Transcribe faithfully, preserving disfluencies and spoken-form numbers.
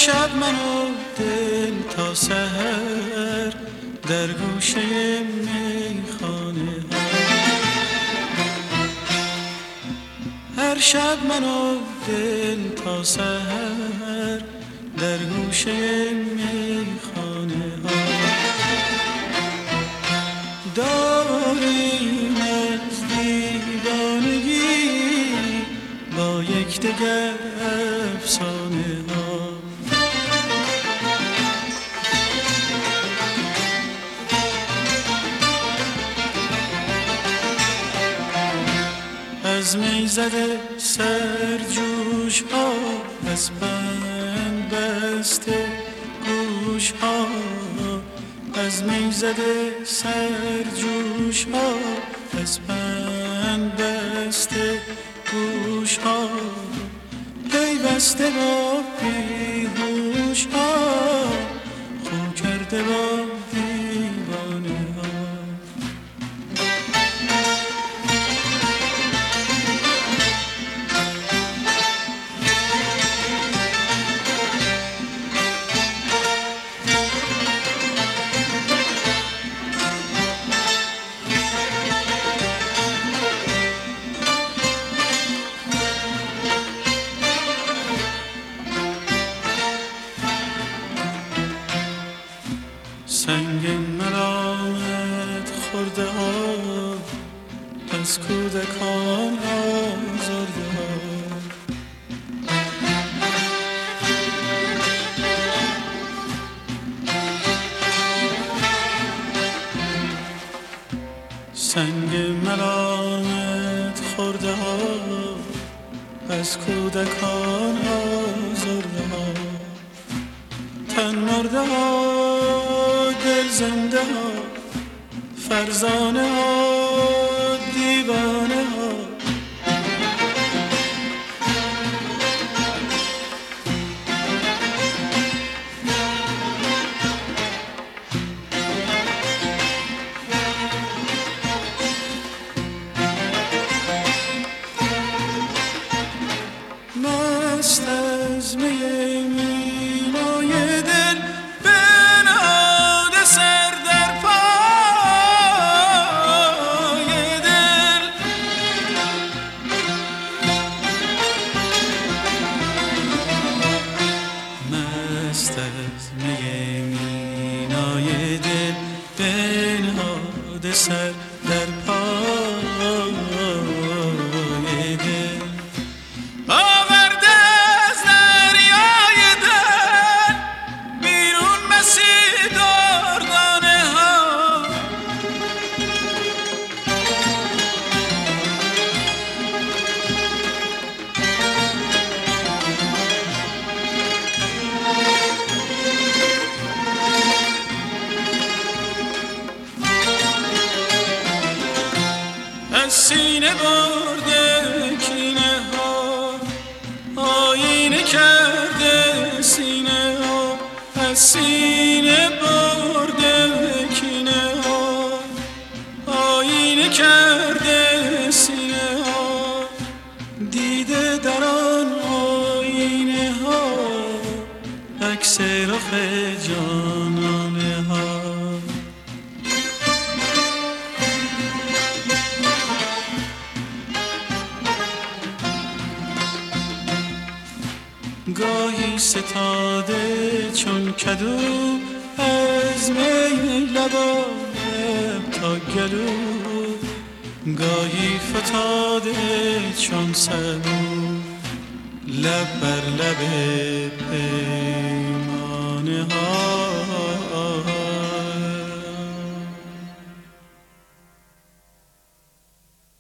شب من و دل تا سحر در گوشه میخانه ها، هر شب من و دل تا سحر در گوشه میخانه ها داریم از دیوانگی با یک دگر افسانه ها. از می زده سرجوش ها، از بند بسته گوش ها، از می زده سرجوش ها، از بند بسته گوش ها، پیوسته با بیهوش ها، خو کرده با دیوانه ها. سنگ ملامت خورده ها، از کودکان آزرده ها، سنگ ملامت خورده ها، از کودکان آزرده ها، تن مرده ها، دل زنده ها، فرزانه ها، دیوانه ها، مست از می مینای دل بنهاده سر در پای دل، مست از می مینای دل بنهاده سر در پای دل، آورده از دریای دل بیرون مسیح دردانه ها، از سینه برده کینه ها، آینه کرده سینه ها، از سینه برده کینه ها، آینه کرده سینه ها، دیده در آن آینه ها، عکس رخ جانانه ها. گاهی ستاده چون کدو از می لبانم تا گلو، گاهی فتاده چون سبو لب بر لب پیمانه ها.